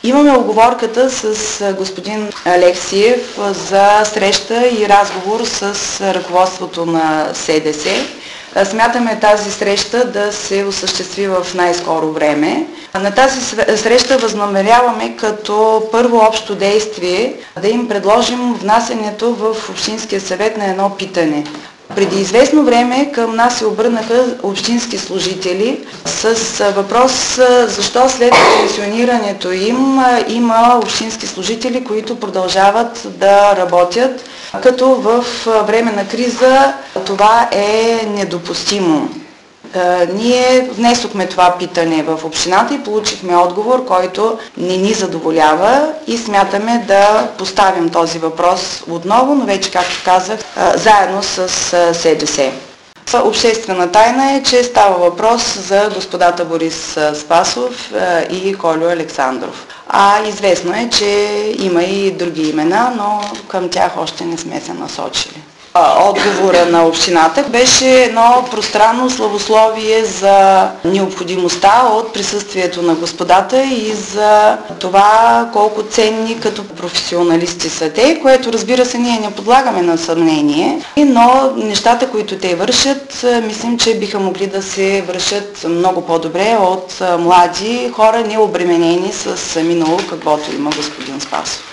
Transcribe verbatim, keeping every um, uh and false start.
Имаме оговорката с господин Алексиев за среща и разговор с ръководството на СДС. Смятаме тази среща да се осъществи в най-скоро време. На тази среща възнамеряваме като първо общо действие да им предложим внасянето в Общинския съвет на едно питане. Преди известно време към нас се обърнаха общински служители с въпрос защо след пенсионирането им има общински служители, които продължават да работят, като в време на криза това е недопустимо. Ние внесохме това питане в общината и получихме отговор, който не ни задоволява и смятаме да поставим този въпрос отново, но вече, както казах, заедно с СДС. Обществена тайна е, че става въпрос за господата Борис Спасов и Кольо Александров. А известно е, че има и други имена, но към тях още не сме се насочили. Отговора на общината беше едно пространно славословие за необходимостта от присъствието на господата и за това колко ценни като професионалисти са те, което, разбира се, ние не подлагаме на съмнение, но нещата, които те вършат, мислим, че биха могли да се вършат много по-добре от млади хора, необременени с минало, каквото има господин Спасов.